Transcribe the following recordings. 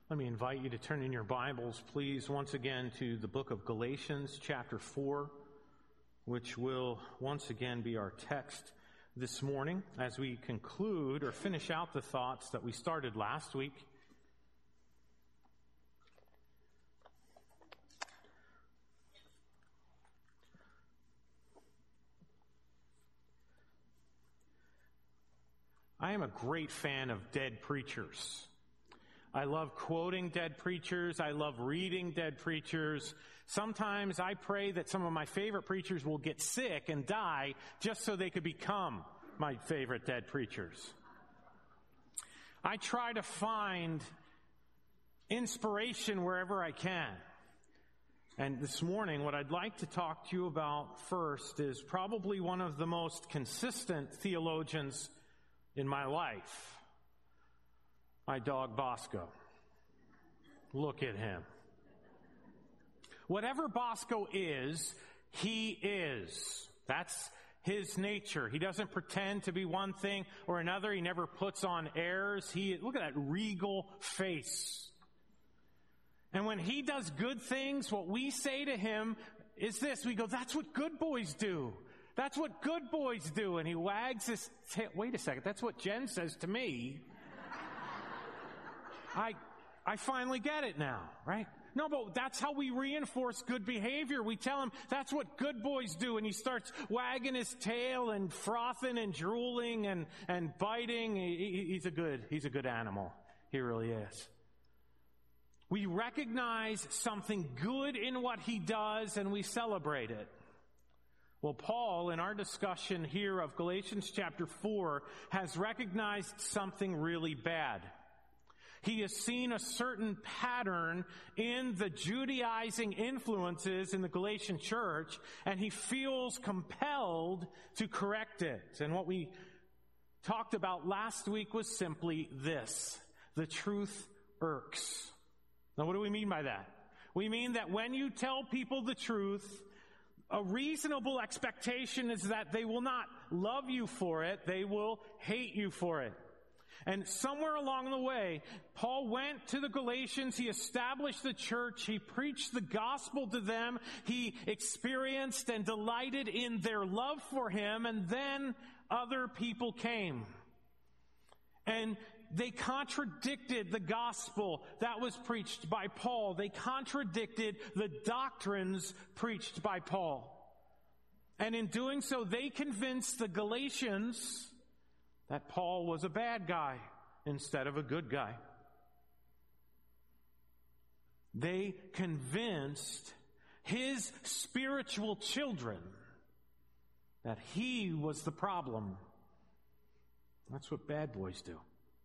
Let me invite you to turn in your Bibles, please, once again to the book of Galatians, chapter 4, which will once again be our text this morning as we conclude or finish out the thoughts that we started last week. I am a great fan of dead preachers. I love quoting dead preachers. I love reading dead preachers. Sometimes I pray that some of my favorite preachers will get sick and die just so they could become my favorite dead preachers. I try to find inspiration wherever I can. And this morning, what I'd like to talk to you about first is probably one of the most consistent theologians in my life. My dog Bosco. Look at him. Whatever Bosco is, he is. That's his nature. He doesn't pretend to be one thing or another. He never puts on airs. Look at that regal face. And when he does good things, what we say to him is this. We go, that's what good boys do. That's what good boys do. And he wags his tail. Wait a second. That's what Jen says to me. I finally get it now, right? No, but that's how we reinforce good behavior. We tell him that's what good boys do, and he starts wagging his tail and frothing and drooling and biting. He's a good animal. He really is. We recognize something good in what he does, and we celebrate it. Well, Paul, in our discussion here of Galatians chapter 4, has recognized something really bad. He has seen a certain pattern in the Judaizing influences in the Galatian church, and he feels compelled to correct it. And what we talked about last week was simply this: the truth irks. Now, what do we mean by that? We mean that when you tell people the truth, a reasonable expectation is that they will not love you for it, they will hate you for it. And somewhere along the way, Paul went to the Galatians, he established the church, he preached the gospel to them, he experienced and delighted in their love for him, and then other people came. And they contradicted the gospel that was preached by Paul. They contradicted the doctrines preached by Paul. And in doing so, they convinced the Galatians that Paul was a bad guy instead of a good guy. They convinced his spiritual children that he was the problem. That's what bad boys do.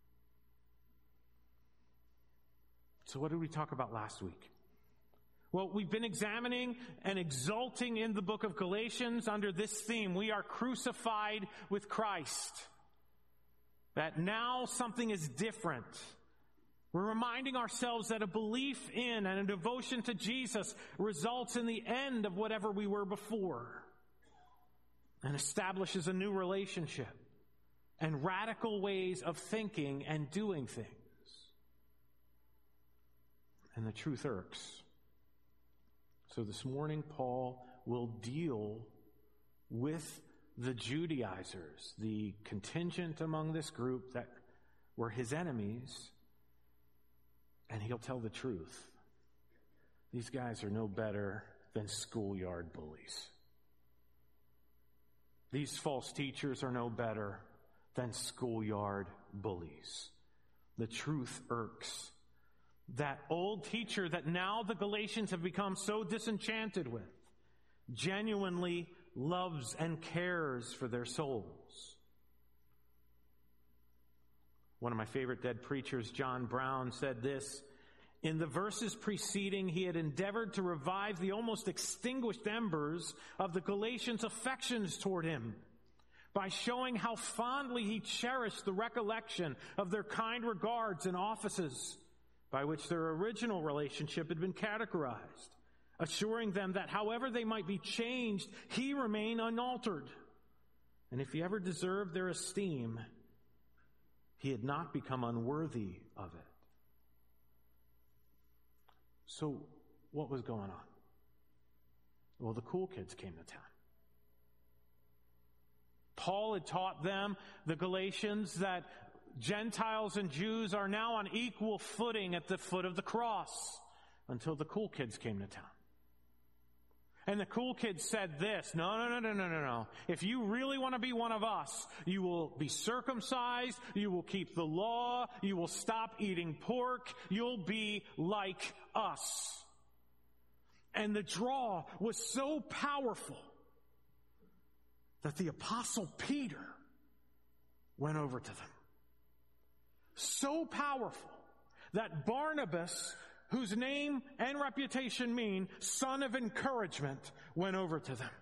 So what did we talk about last week? Well, we've been examining and exulting in the book of Galatians under this theme. We are crucified with Christ. That now something is different. We're reminding ourselves that a belief in and a devotion to Jesus results in the end of whatever we were before and establishes a new relationship and radical ways of thinking and doing things. And the truth irks. So this morning, Paul will deal with the Judaizers, the contingent among this group that were his enemies, and he'll tell the truth. These guys are no better than schoolyard bullies. These false teachers are no better than schoolyard bullies. The truth irks. That old teacher that now the Galatians have become so disenchanted with genuinely loves and cares for their souls. One of my favorite dead preachers, John Brown, said this: in the verses preceding, he had endeavored to revive the almost extinguished embers of the Galatians' affections toward him by showing how fondly he cherished the recollection of their kind regards and offices by which their original relationship had been categorized, assuring them that however they might be changed, he remained unaltered. And if he ever deserved their esteem, he had not become unworthy of it. So what was going on? Well, the cool kids came to town. Paul had taught them, the Galatians, that Gentiles and Jews are now on equal footing at the foot of the cross, until the cool kids came to town. And the cool kids said this, no. If you really want to be one of us, you will be circumcised, you will keep the law, you will stop eating pork, you'll be like us. And the draw was so powerful that the Apostle Peter went over to them. So powerful that Barnabas, whose name and reputation mean son of encouragement, went over to them.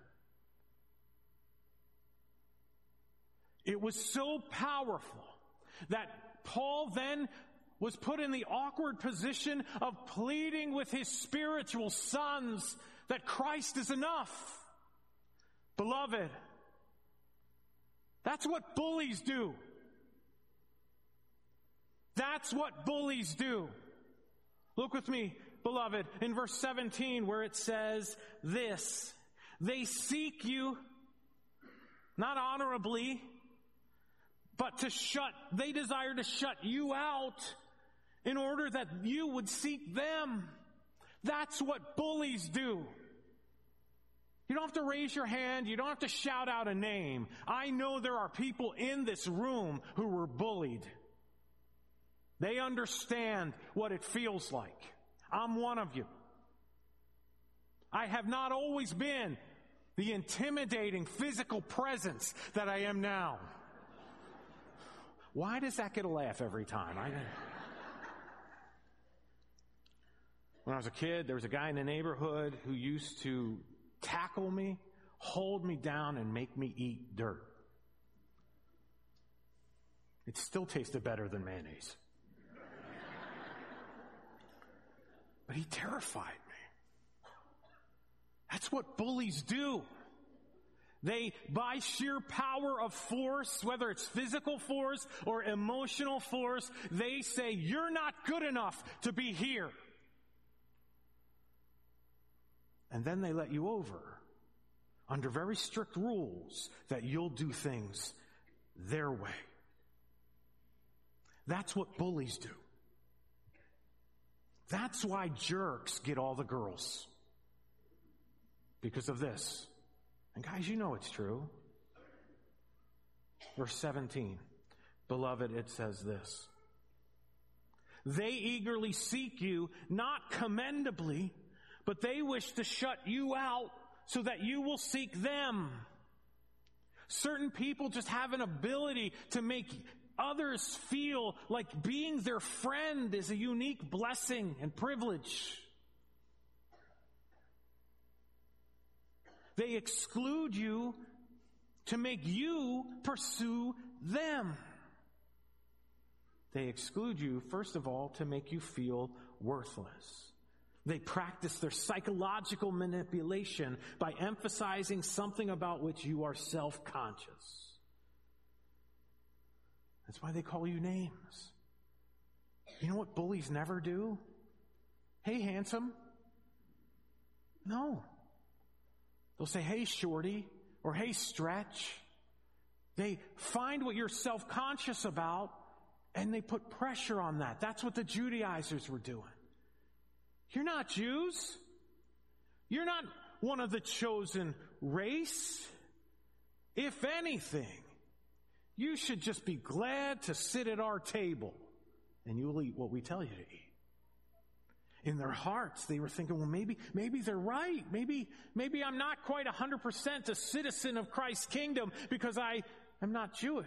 It was so powerful that Paul then was put in the awkward position of pleading with his spiritual sons that Christ is enough. Beloved, that's what bullies do. That's what bullies do. Look with me, beloved, in verse 17 where it says this, they seek you not honorably, but they desire to shut you out in order that you would seek them. That's what bullies do. You don't have to raise your hand. You don't have to shout out a name. I know there are people in this room who were bullied. They understand what it feels like. I'm one of you. I have not always been the intimidating physical presence that I am now. Why does that get a laugh every time? When I was a kid, there was a guy in the neighborhood who used to tackle me, hold me down, and make me eat dirt. It still tasted better than mayonnaise. But he terrified me. That's what bullies do. They, by sheer power of force, whether it's physical force or emotional force, they say, you're not good enough to be here. And then they let you over under very strict rules that you'll do things their way. That's what bullies do. That's why jerks get all the girls. Because of this. And guys, you know it's true. Verse 17. Beloved, it says this. They eagerly seek you, not commendably, but they wish to shut you out so that you will seek them. Certain people just have an ability to make others feel like being their friend is a unique blessing and privilege. They exclude you to make you pursue them. They exclude you, first of all, to make you feel worthless. They practice their psychological manipulation by emphasizing something about which you are self-conscious. That's why they call you names. You know what bullies never do? Hey, handsome. No. They'll say, hey, shorty, or hey, stretch. They find what you're self-conscious about, and they put pressure on that. That's what the Judaizers were doing. You're not Jews. You're not one of the chosen race. If anything, you should just be glad to sit at our table, and you'll eat what we tell you to eat. In their hearts, they were thinking, well, maybe they're right. Maybe I'm not quite 100% a citizen of Christ's kingdom because I am not Jewish.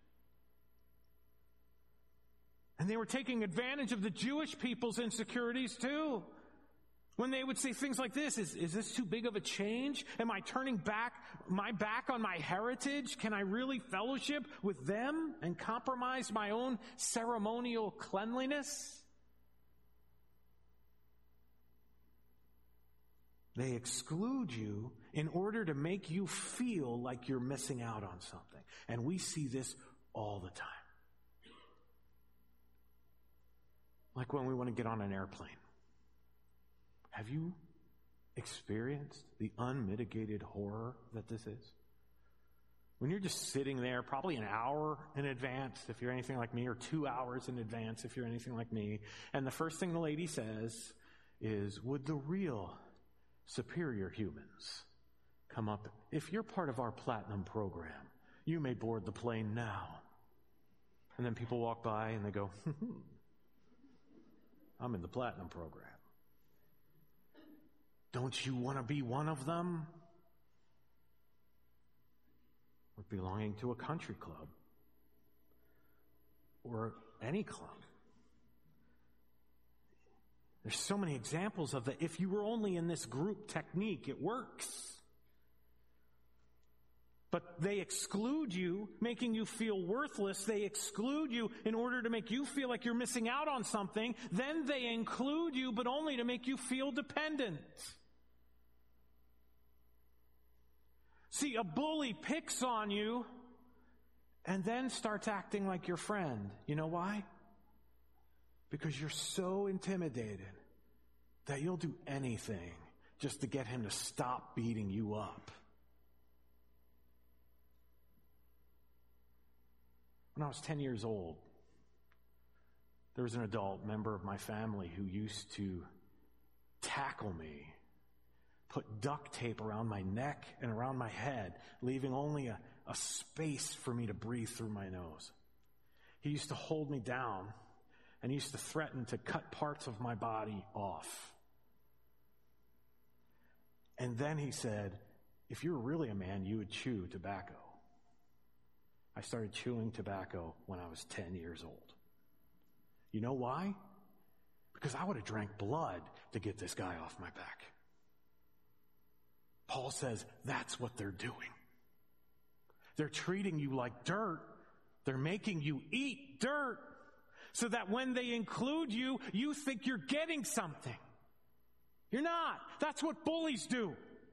And they were taking advantage of the Jewish people's insecurities too. When they would say things like this, is this too big of a change? Am I turning my back on my heritage? Can I really fellowship with them and compromise my own ceremonial cleanliness? They exclude you in order to make you feel like you're missing out on something. And we see this all the time. Like when we want to get on an airplane. Have you experienced the unmitigated horror that this is? When you're just sitting there, probably an hour in advance, if you're anything like me, or 2 hours in advance, if you're anything like me, and the first thing the lady says is, would the real superior humans come up? If you're part of our platinum program, you may board the plane now. And then people walk by and they go, I'm in the platinum program. Don't you want to be one of them? Or belonging to a country club? Or any club? There's so many examples of that. If you were only in this group technique, it works. But they exclude you, making you feel worthless. They exclude you in order to make you feel like you're missing out on something. Then they include you, but only to make you feel dependent. See, a bully picks on you and then starts acting like your friend. You know why? Because you're so intimidated that you'll do anything just to get him to stop beating you up. When I was 10 years old, there was an adult member of my family who used to tackle me, put duct tape around my neck and around my head, leaving only a space for me to breathe through my nose. He used to hold me down and he used to threaten to cut parts of my body off. And then he said, if you were really a man, you would chew tobacco. I started chewing tobacco when I was 10 years old. You know why? Because I would have drank blood to get this guy off my back. Paul says that's what they're doing. They're treating you like dirt. They're making you eat dirt so that when they include you, you think you're getting something. You're not. That's what bullies do.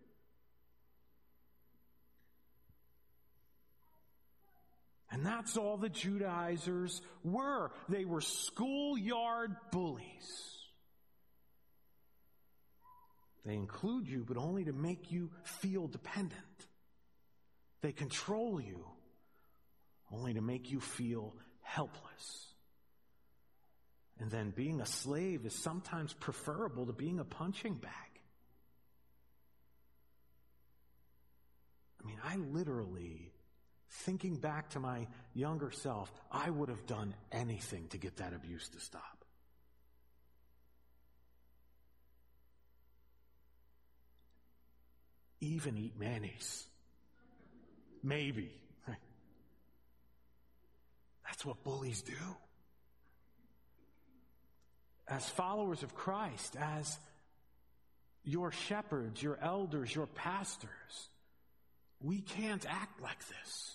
And that's all the Judaizers were. They were schoolyard bullies. They include you, but only to make you feel dependent. They control you, only to make you feel helpless. And then being a slave is sometimes preferable to being a punching bag. I mean, I literally, thinking back to my younger self, I would have done anything to get that abuse to stop. Even eat mayonnaise. Maybe. That's what bullies do. As followers of Christ, as your shepherds, your elders, your pastors, we can't act like this.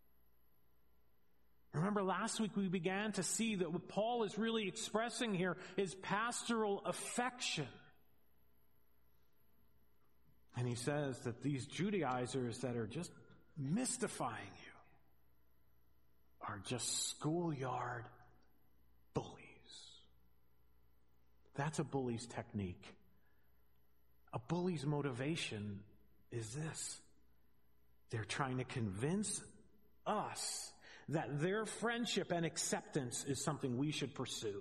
Remember last week we began to see that what Paul is really expressing here is pastoral affection. And he says that these Judaizers that are just mystifying you are just schoolyard bullies. That's a bully's technique. A bully's motivation is this. They're trying to convince us that their friendship and acceptance is something we should pursue.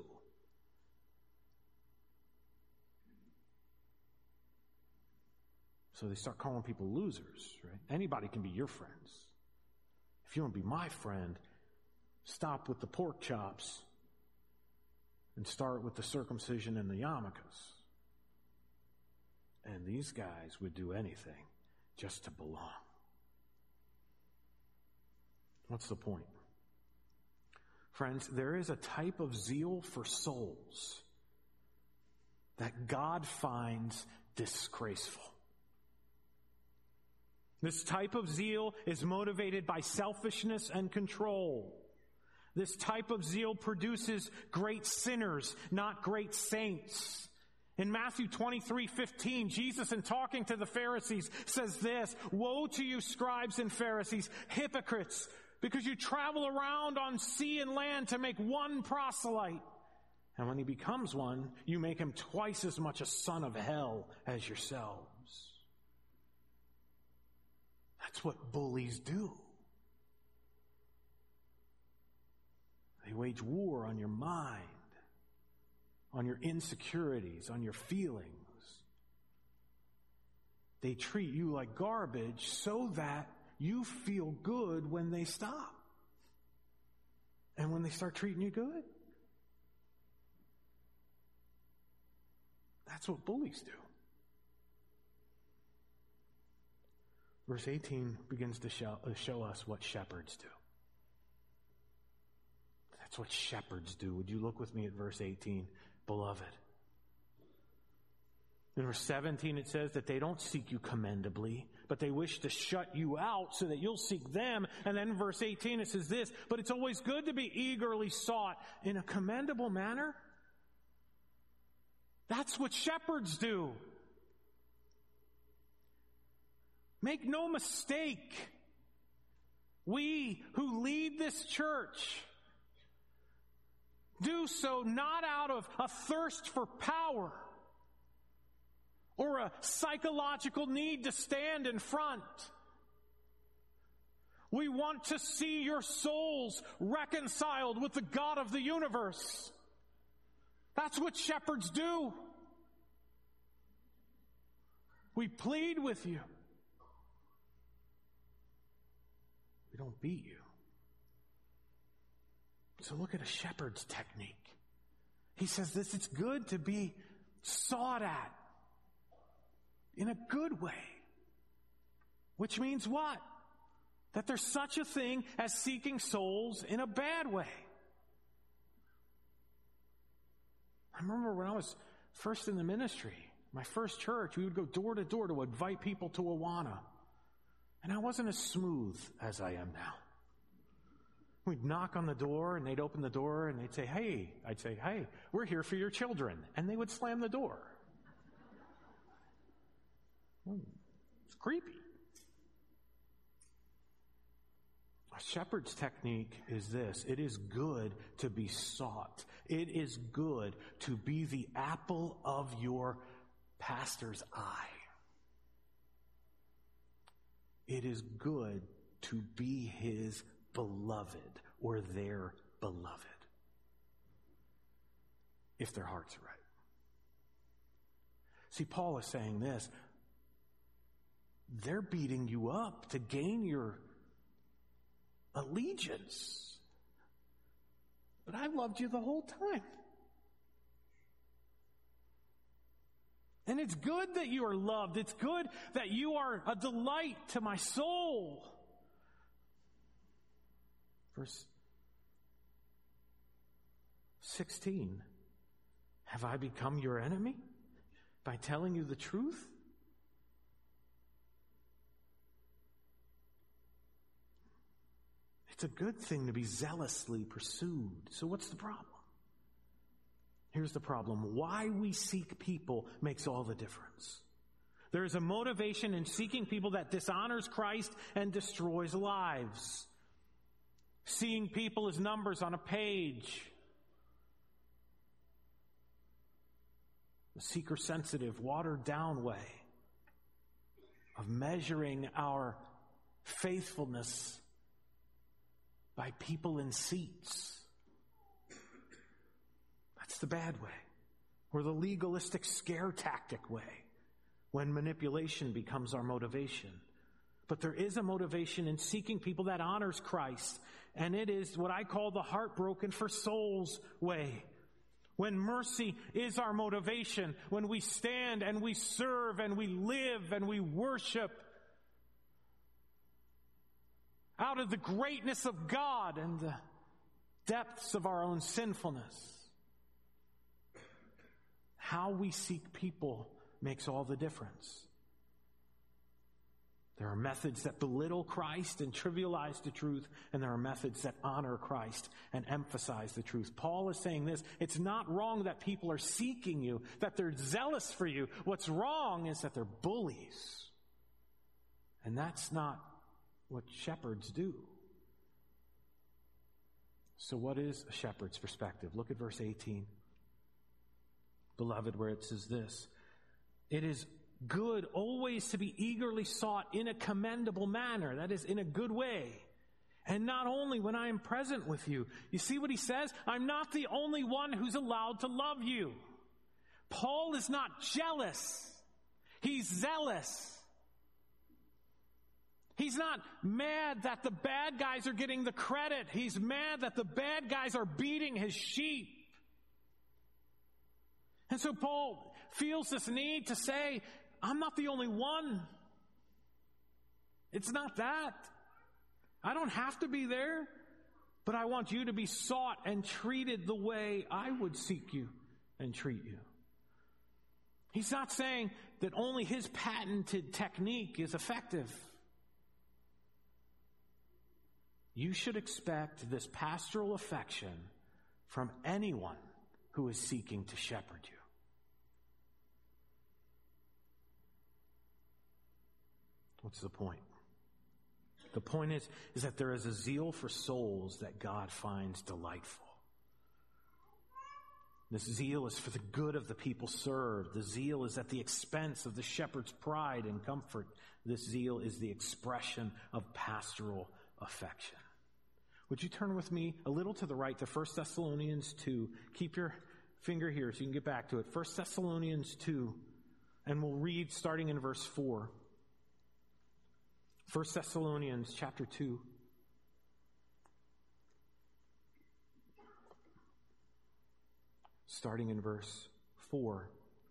So they start calling people losers, right? Anybody can be your friends. If you want to be my friend, stop with the pork chops and start with the circumcision and the yarmulkes. And these guys would do anything just to belong. What's the point? Friends, there is a type of zeal for souls that God finds disgraceful. This type of zeal is motivated by selfishness and control. This type of zeal produces great sinners, not great saints. In Matthew 23:15, Jesus, in talking to the Pharisees, says this, "Woe to you, scribes and Pharisees, hypocrites, because you travel around on sea and land to make one proselyte. And when he becomes one, you make him twice as much a son of hell as yourselves. That's what bullies do. They wage war on your mind, on your insecurities, on your feelings. They treat you like garbage so that you feel good when they stop. And when they start treating you good, that's what bullies do. Verse 18 begins to show us what shepherds do. That's what shepherds do. Would you look with me at verse 18, beloved? In verse 17 it says that they don't seek you commendably, but they wish to shut you out so that you'll seek them. And then in verse 18 it says this, but it's always good to be eagerly sought in a commendable manner. That's what shepherds do. Make no mistake, we who lead this church do so not out of a thirst for power or a psychological need to stand in front. We want to see your souls reconciled with the God of the universe. That's what shepherds do. We plead with you. We don't beat you. So look at a shepherd's technique. He says this, it's good to be sought at in a good way. Which means what? That there's such a thing as seeking souls in a bad way. I remember when I was first in the ministry, my first church, we would go door to door to invite people to Awana. And I wasn't as smooth as I am now. We'd knock on the door and they'd open the door and they'd say, hey. I'd say, hey, we're here for your children. And they would slam the door. It's creepy. A shepherd's technique is this. It is good to be sought. It is good to be the apple of your pastor's eye. It is good to be his beloved or their beloved, if their hearts are right. See, Paul is saying this. They're beating you up to gain your allegiance. But I loved you the whole time. And it's good that you are loved. It's good that you are a delight to my soul. Verse 16. Have I become your enemy by telling you the truth? It's a good thing to be zealously pursued. So what's the problem? Here's the problem. Why we seek people makes all the difference. There is a motivation in seeking people that dishonors Christ and destroys lives. Seeing people as numbers on a page. The seeker-sensitive, watered-down way of measuring our faithfulness by people in seats. That's the bad way. Or the legalistic scare tactic way, when manipulation becomes our motivation. But there is a motivation in seeking people that honors Christ, and it is what I call the heartbroken for souls way. When mercy is our motivation, when we stand and we serve and we live and we worship out of the greatness of God and the depths of our own sinfulness. How we seek people makes all the difference. There are methods that belittle Christ and trivialize the truth, and there are methods that honor Christ and emphasize the truth. Paul is saying this, it's not wrong that people are seeking you, that they're zealous for you. What's wrong is that they're bullies. And that's not what shepherds do. So what is a shepherd's perspective? Look at verse 18. beloved, where it says this: it is good always to be eagerly sought in a commendable manner, that is, in a good way, and not only when I am present with you. You see what he says? I'm not the only one who's allowed to love you. Paul is not jealous. He's zealous. He's not mad that the bad guys are getting the credit. He's mad that the bad guys are beating his sheep. And so Paul feels this need to say, I'm not the only one. It's not that. I don't have to be there, but I want you to be sought and treated the way I would seek you and treat you. He's not saying that only his patented technique is effective. You should expect this pastoral affection from anyone who is seeking to shepherd you. What's the point? The point is that there is a zeal for souls that God finds delightful. This zeal is for the good of the people served. The zeal is at the expense of the shepherd's pride and comfort. This zeal is the expression of pastoral affection. Would you turn with me a little to the right to 1 Thessalonians 2? Keep your finger here so you can get back to it. 1 Thessalonians 2, and we'll read starting in verse 4. 1 Thessalonians chapter 2. Starting in verse 4.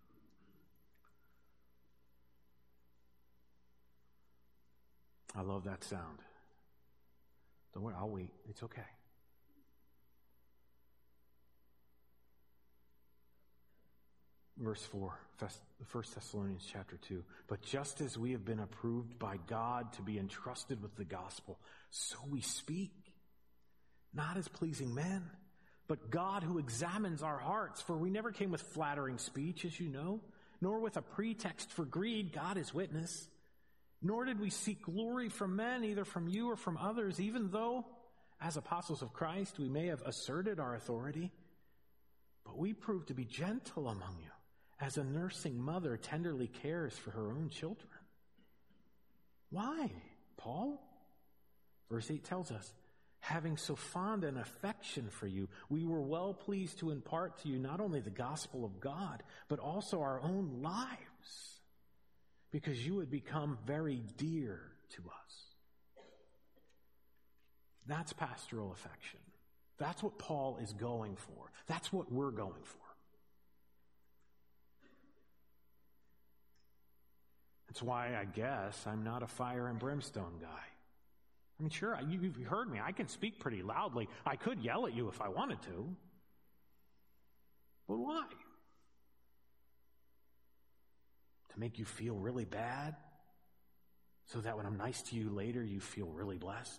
I love that sound. Don't worry, I'll wait. It's okay. Verse 4, 1 Thessalonians chapter 2. But just as we have been approved by God to be entrusted with the gospel, so we speak, not as pleasing men, but God who examines our hearts. For we never came with flattering speech, as you know, nor with a pretext for greed, God is witness. Nor did we seek glory from men, either from you or from others, even though, as apostles of Christ, we may have asserted our authority. But we proved to be gentle among you, as a nursing mother tenderly cares for her own children. Why, Paul? Verse 8 tells us, having so fond an affection for you, we were well pleased to impart to you not only the gospel of God, but also our own lives, because you had become very dear to us. That's pastoral affection. That's what Paul is going for. That's what we're going for. That's why I guess I'm not a fire and brimstone guy. I mean, sure, you've heard me. I can speak pretty loudly. I could yell at you if I wanted to. But why? To make you feel really bad? So that when I'm nice to you later, you feel really blessed?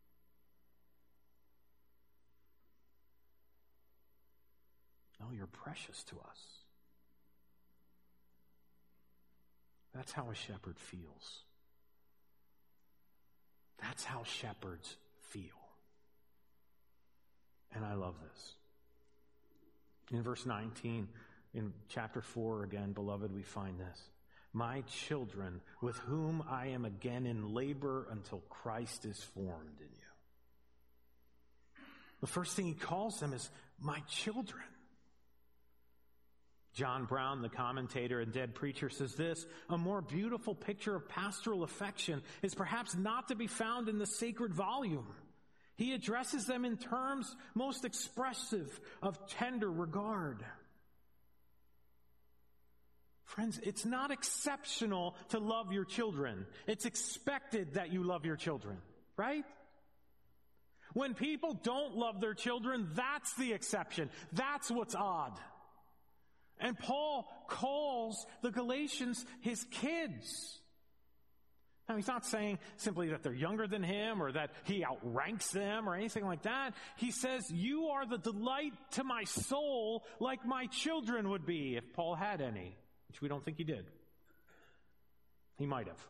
No, you're precious to us. That's how a shepherd feels. That's how shepherds feel. And I love this. In verse 19, in chapter 4 again, beloved, we find this. My children, with whom I am again in labor until Christ is formed in you. The first thing he calls them is my children. John Brown, the commentator and dead preacher, says this: a more beautiful picture of pastoral affection is perhaps not to be found in the sacred volume. He addresses them in terms most expressive of tender regard. Friends, it's not exceptional to love your children. It's expected that you love your children, right? When people don't love their children, that's the exception. That's what's odd. And Paul calls the Galatians his kids. Now, he's not saying simply that they're younger than him or that he outranks them or anything like that. He says, you are the delight to my soul like my children would be, if Paul had any, which we don't think he did. He might have.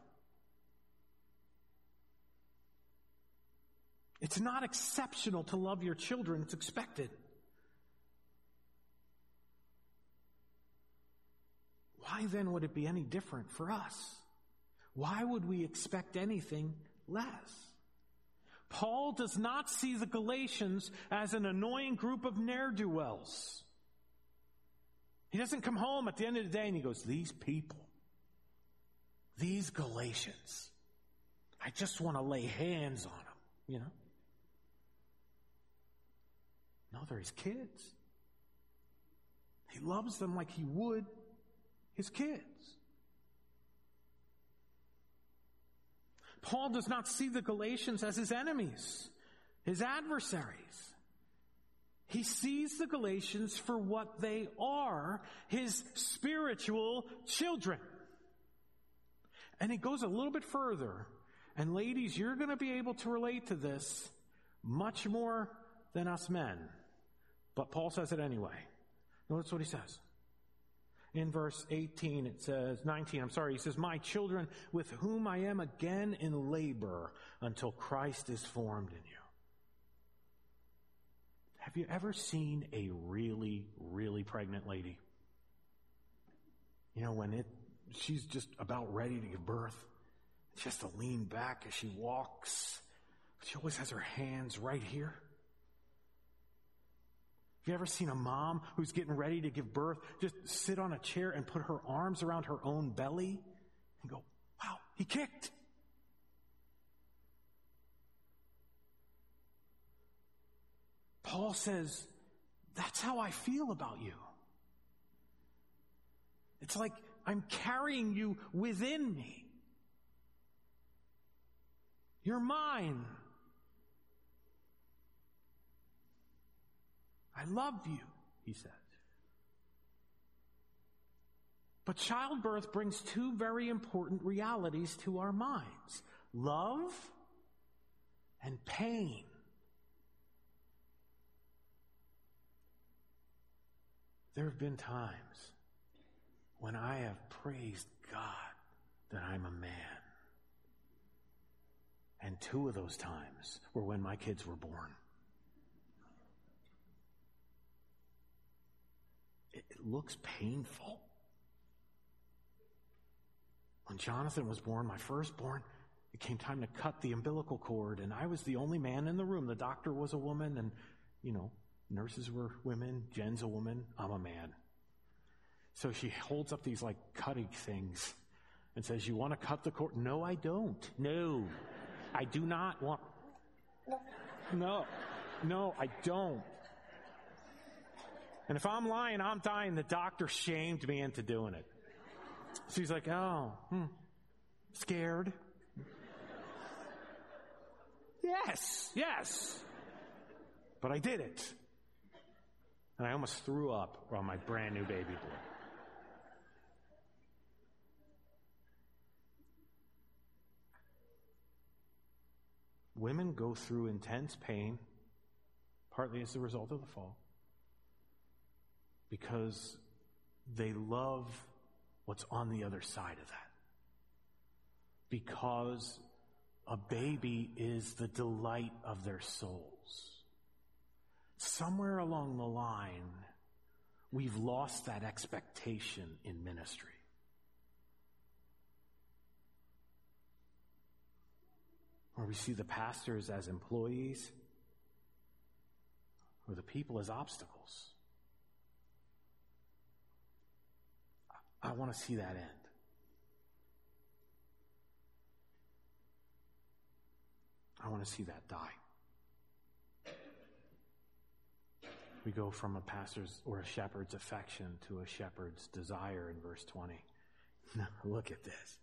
It's not exceptional to love your children. It's expected. why then would it be any different for us? Why would we expect anything less? Paul does not see the Galatians as an annoying group of ne'er-do-wells. He doesn't come home at the end of the day and he goes, these people, these Galatians, I just want to lay hands on them, you know? No, they're his kids. He loves them like he would his kids. Paul does not see the Galatians as his enemies, his adversaries. He sees the Galatians for what they are, his spiritual children. And he goes a little bit further. And ladies, you're going to be able to relate to this much more than us men. But Paul says it anyway. Notice what he says. In verse 19, he says, my children, with whom I am again in labor until Christ is formed in you. Have you ever seen a really, really pregnant lady? You know, when she's just about ready to give birth, she has to lean back as she walks. She always has her hands right here. Have you ever seen a mom who's getting ready to give birth just sit on a chair and put her arms around her own belly and go, wow, he kicked. Paul says, that's how I feel about you. It's like I'm carrying you within me. You're mine. I love you, he says. But childbirth brings two very important realities to our minds: love and pain. There have been times when I have praised God that I'm a man. And two of those times were when my kids were born. It looks painful. When Jonathan was born, my firstborn, it came time to cut the umbilical cord, and I was the only man in the room. The doctor was a woman, and, nurses were women. Jen's a woman. I'm a man. So she holds up these, cutting things and says, you want to cut the cord? No, I don't. No, I do not want. No, I don't. And if I'm lying, I'm dying. The doctor shamed me into doing it. She's like, scared? Yes. But I did it. And I almost threw up on my brand new baby boy. Women go through intense pain, partly as a result of the fall, because they love what's on the other side of that. Because a baby is the delight of their souls. Somewhere along the line, we've lost that expectation in ministry. Where we see the pastors as employees, or the people as obstacles. I want to see that end. I want to see that die. We go from a pastor's or a shepherd's affection to a shepherd's desire in verse 20. Look at this.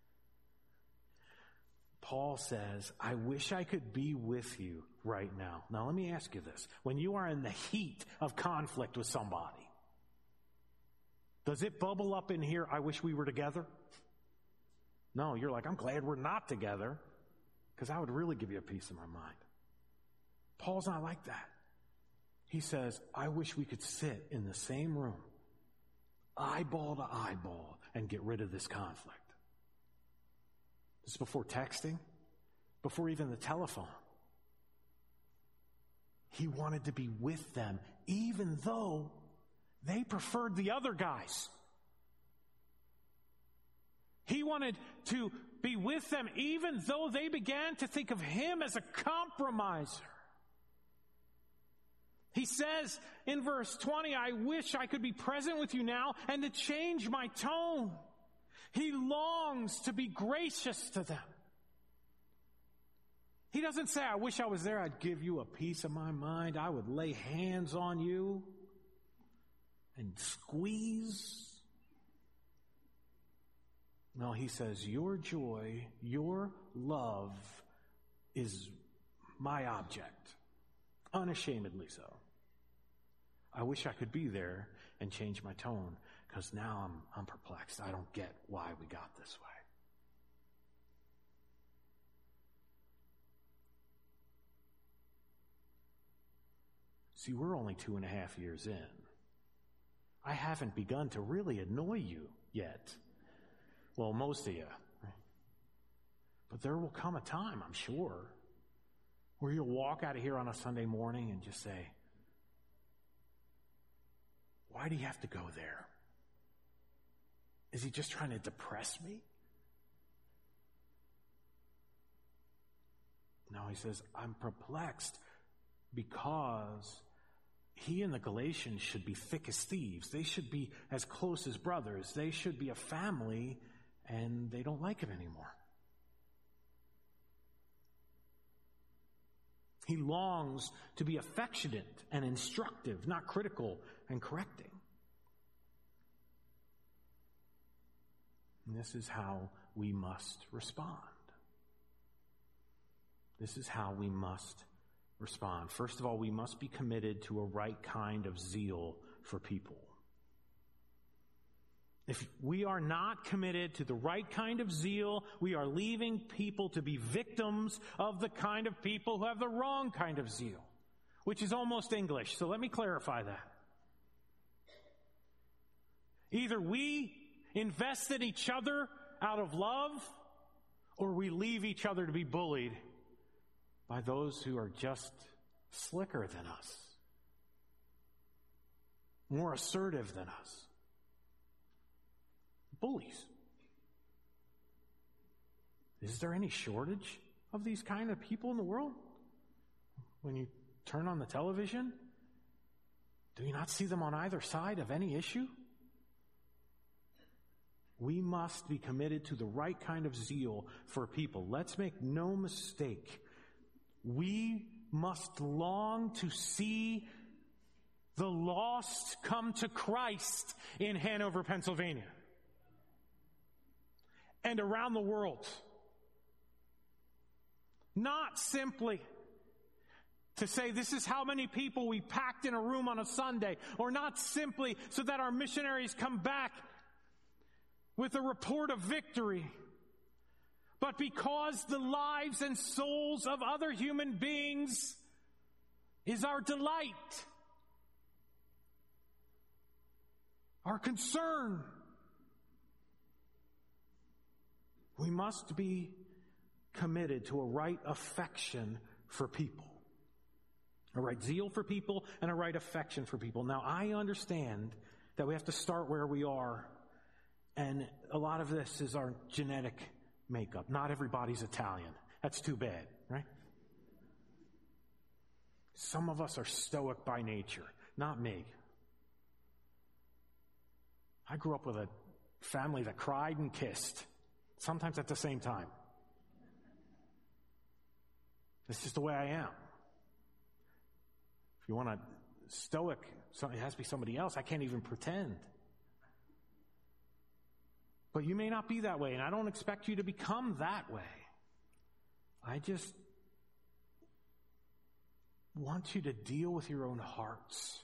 Paul says, I wish I could be with you right now. Now let me ask you this. When you are in the heat of conflict with somebody, does it bubble up in here, I wish we were together? No, you're like, I'm glad we're not together, because that would really give you a piece of my mind. Paul's not like that. He says, I wish we could sit in the same room, eyeball to eyeball, and get rid of this conflict. This is before texting, before even the telephone. He wanted to be with them, even though they preferred the other guys. He wanted to be with them even though they began to think of him as a compromiser. He says in verse 20, I wish I could be present with you now and to change my tone. He longs to be gracious to them. He doesn't say, I wish I was there. I'd give you a piece of my mind. I would lay hands on you and squeeze. No, he says, your joy, your love is my object. Unashamedly so. I wish I could be there and change my tone, because now I'm perplexed. I don't get why we got this way. See, we're only 2.5 years in. I haven't begun to really annoy you yet. Well, most of you. But there will come a time, I'm sure, where you'll walk out of here on a Sunday morning and just say, why do you have to go there? Is he just trying to depress me? No, he says, I'm perplexed because he and the Galatians should be thick as thieves. They should be as close as brothers. They should be a family, and they don't like him anymore. He longs to be affectionate and instructive, not critical and correcting. And this is how we must respond. This is how we must respond. First of all, we must be committed to a right kind of zeal for people. If we are not committed to the right kind of zeal, we are leaving people to be victims of the kind of people who have the wrong kind of zeal, which is almost English. So let me clarify that. Either we invest in each other out of love, or we leave each other to be bullied by those who are just slicker than us, more assertive than us. Bullies. Is there any shortage of these kind of people in the world? When you turn on the television, do you not see them on either side of any issue? We must be committed to the right kind of zeal for people. Let's make no mistake. We must long to see the lost come to Christ in Hanover, Pennsylvania, and around the world. Not simply to say this is how many people we packed in a room on a Sunday, or not simply so that our missionaries come back with a report of victory, but because the lives and souls of other human beings is our delight, our concern. We must be committed to a right affection for people. A right zeal for people and a right affection for people. Now, I understand that we have to start where we are, and a lot of this is our genetic makeup. Not everybody's Italian. That's too bad, right? Some of us are stoic by nature. Not me. I grew up with a family that cried and kissed, sometimes at the same time. It's just the way I am. If you want a stoic, it has to be somebody else. I can't even pretend. But you may not be that way, and I don't expect you to become that way. I just want you to deal with your own hearts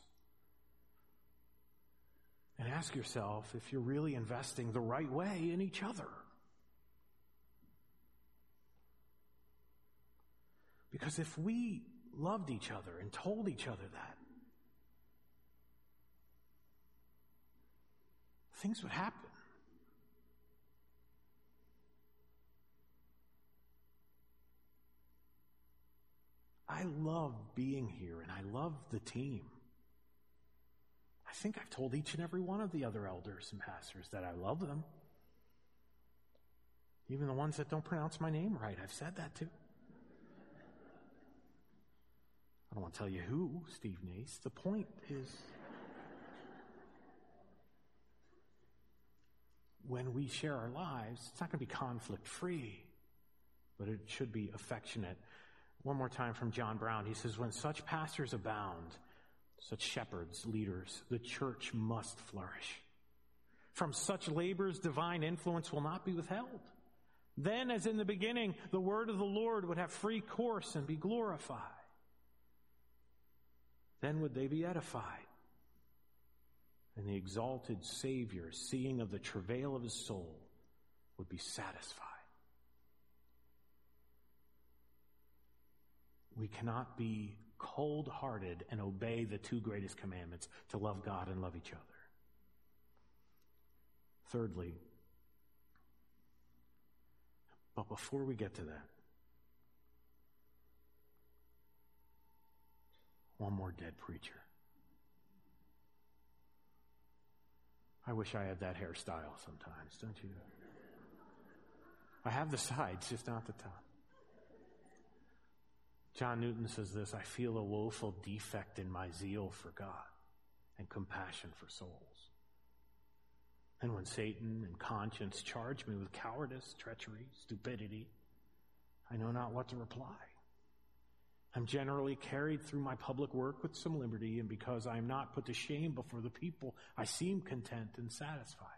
and ask yourself if you're really investing the right way in each other. Because if we loved each other and told each other that, things would happen. I love being here, and I love the team. I think I've told each and every one of the other elders and pastors that I love them. Even the ones that don't pronounce my name right, I've said that too. I don't want to tell you who, Steve Nace. The point is, when we share our lives, it's not going to be conflict-free, but it should be affectionate. One more time from John Brown. He says, when such pastors abound, such shepherds, leaders, the church must flourish. From such labors, divine influence will not be withheld. Then, as in the beginning, the word of the Lord would have free course and be glorified. Then would they be edified. And the exalted Savior, seeing of the travail of his soul, would be satisfied. We cannot be cold-hearted and obey the two greatest commandments, to love God and love each other. Thirdly, but before we get to that, one more dead preacher. I wish I had that hairstyle sometimes, don't you? I have the sides, just not the top. John Newton says this, I feel a woeful defect in my zeal for God and compassion for souls. And when Satan and conscience charge me with cowardice, treachery, stupidity, I know not what to reply. I'm generally carried through my public work with some liberty, and because I am not put to shame before the people, I seem content and satisfied.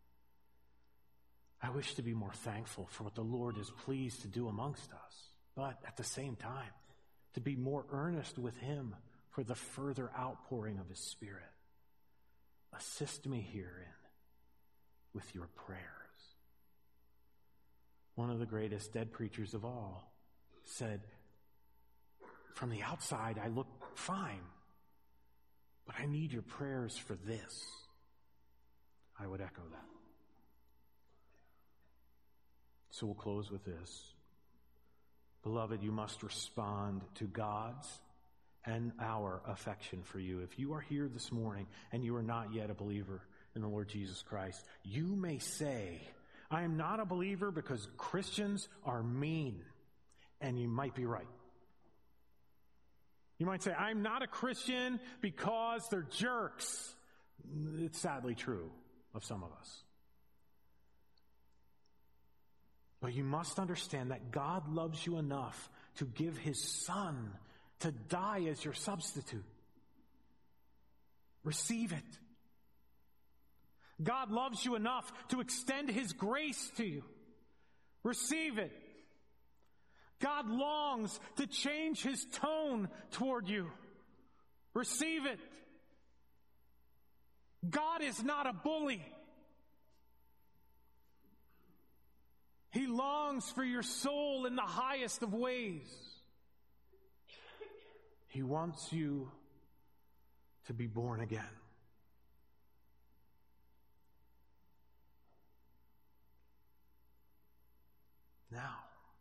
I wish to be more thankful for what the Lord is pleased to do amongst us, but at the same time, to be more earnest with him for the further outpouring of his Spirit. Assist me herein with your prayers. One of the greatest dead preachers of all said, from the outside, I look fine, but I need your prayers for this. I would echo that. So we'll close with this. Beloved, you must respond to God's and our affection for you. If you are here this morning and you are not yet a believer in the Lord Jesus Christ, you may say, I am not a believer because Christians are mean. And you might be right. You might say, I'm not a Christian because they're jerks. It's sadly true of some of us. But you must understand that God loves you enough to give his Son to die as your substitute. Receive it. God loves you enough to extend his grace to you. Receive it. God longs to change his tone toward you. Receive it. God is not a bully. He longs for your soul in the highest of ways. He wants you to be born again. Now,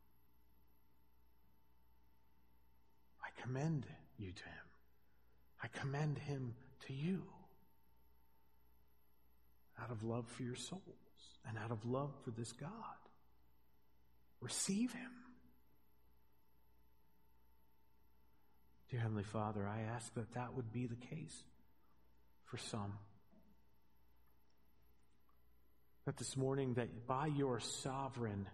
I commend you to him. I commend him to you out of love for your souls and out of love for this God. Receive him. Dear Heavenly Father, I ask that that would be the case for some. That this morning, that by your sovereign,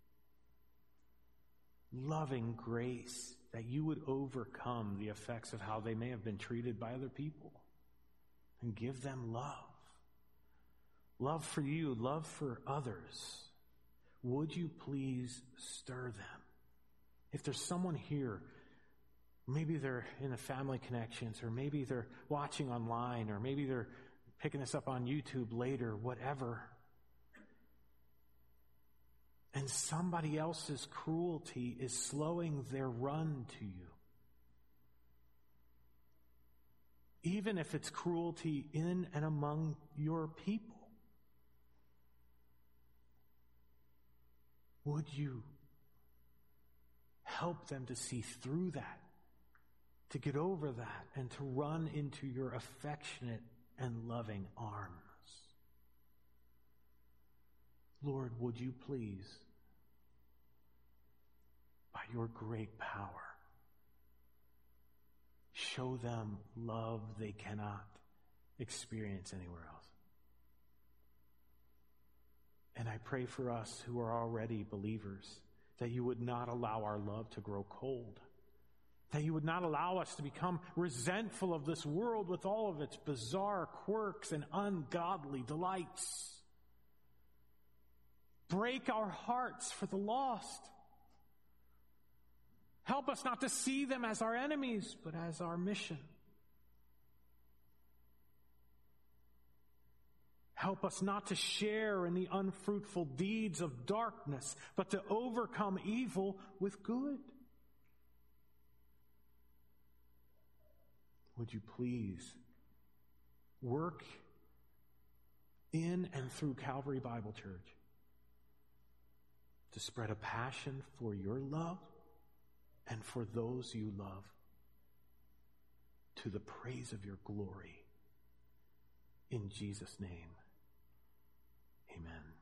loving grace, that you would overcome the effects of how they may have been treated by other people and give them love. Love for you, love for others. Would you please stir them? If there's someone here, maybe they're in the Family Connections, or maybe they're watching online, or maybe they're picking this up on YouTube later, whatever, and somebody else's cruelty is slowing their run to you, even if it's cruelty in and among your people, would you help them to see through that, to get over that, and to run into your affectionate and loving arms? Lord, would you please your great power. Show them love they cannot experience anywhere else. And I pray for us who are already believers that you would not allow our love to grow cold. That you would not allow us to become resentful of this world with all of its bizarre quirks and ungodly delights. Break our hearts for the lost. Help us not to see them as our enemies, but as our mission. Help us not to share in the unfruitful deeds of darkness, but to overcome evil with good. Would you please work in and through Calvary Bible Church to spread a passion for your love and for those you love, to the praise of your glory. In Jesus' name, amen.